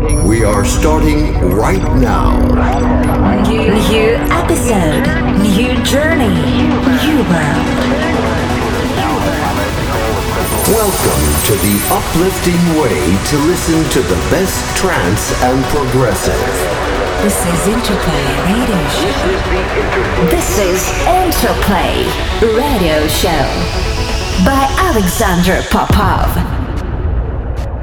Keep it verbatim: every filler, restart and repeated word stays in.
We are starting right now. New, new episode, new journey, new world. Welcome to the uplifting way to listen to the best trance and progressive. This is Interplay Radio Show. This is Interplay Radio Show by Alexander Popov.